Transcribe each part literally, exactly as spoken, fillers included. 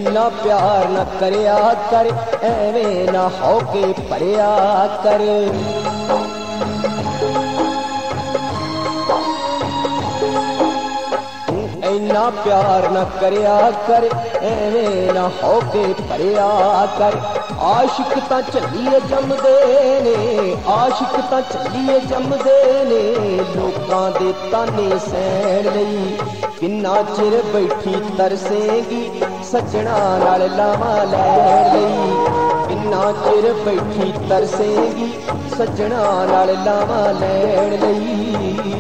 इन्ना प्यार न करया कर, एवें ना होके भरिया कर। इन्ना प्यार न करया कर, एवें ना होके भरिया कर। आशिक तां झल्लीए जमदे ने, आशिक तां झल्लीए जमदे ने, लोकां दे ताने सहण लई। किन्ना चिर बैठी तरसेगी सजना नाल लावां लैण लई। किन्ना चिर बैठी तरसेगी सजना नाल लावां लैण लई।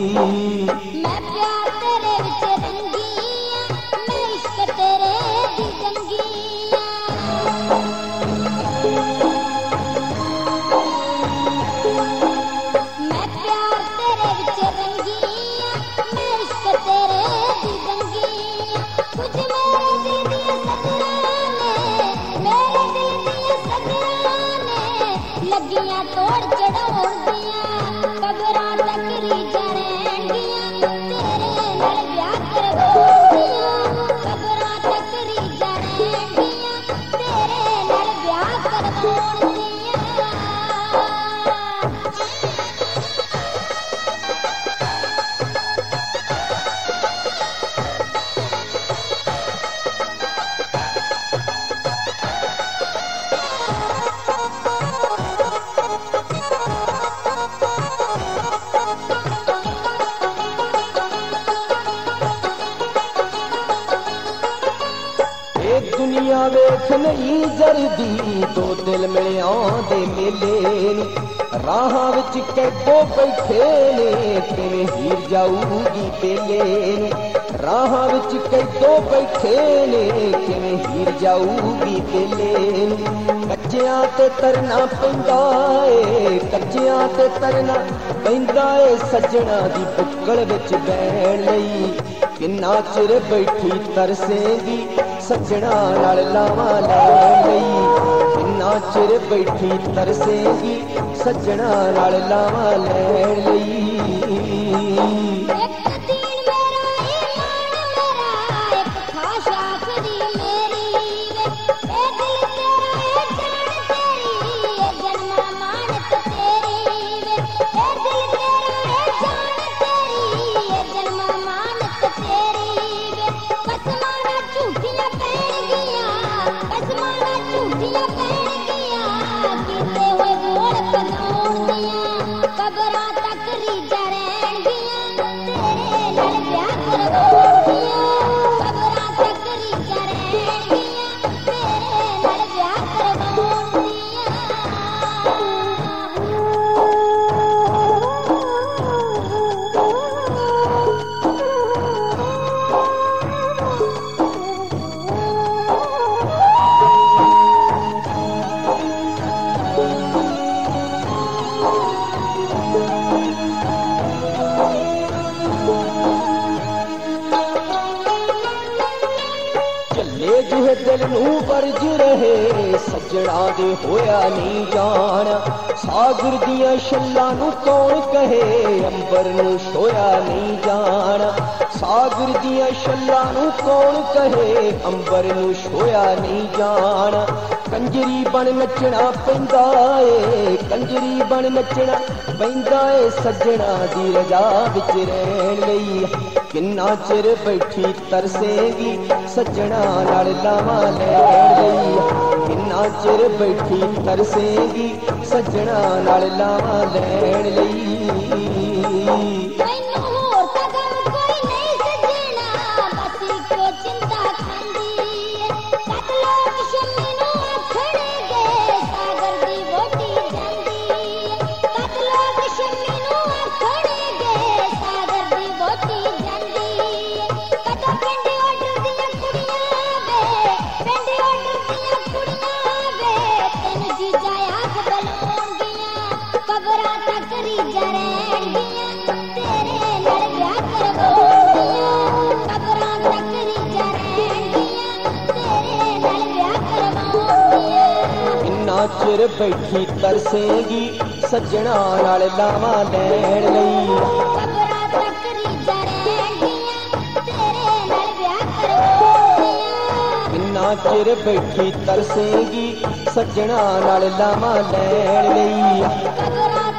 दुनिया वेख नहीं जरदी, दो दिल मिले आंदे मेले ने। राह विच कैदो बैठे ने, किवें हीर जाऊगी बेले ने। राह विच कैदो बैठे ने, किवें हीर जाऊगी बेले ने। कच्चियां ते तरना पैंदा ए, कच्चियां ते तरना पैंदा ए, सजना दी बुक्कल विच बैण लई। किन्ना चिर बैठी तरसेगी सजना नाल लावां लैण लई। किन्ना चिर बैठी तरसेगी सजना नाल लावां लैण लई। दिल नू बरज रहे सजना दे होया नहीं जाना। सागर दियां छल्लां नू कौन कहे, अंबर नू सोया नहीं जाना। सागर दियां छल्लां नू कौन कहे, अंबर नू सोया नहीं जाना। कंजरी बन नचना पैंदा ए, कंजरी बन नचना पैंदा ए, सजना दी रजा विच रहण लई। किन्ना चिर बैठी तरसेगी सजना नाल लावां लैण लई। किन्ना चिर बैठी तरसेगी सजना नाल लावां लैण लई। चिर बैठी तरसेगी सजना नाल लावां लैण लई। किन्ना चिर बैठी तरसेगी सज्जना नाल लावां लैण लई।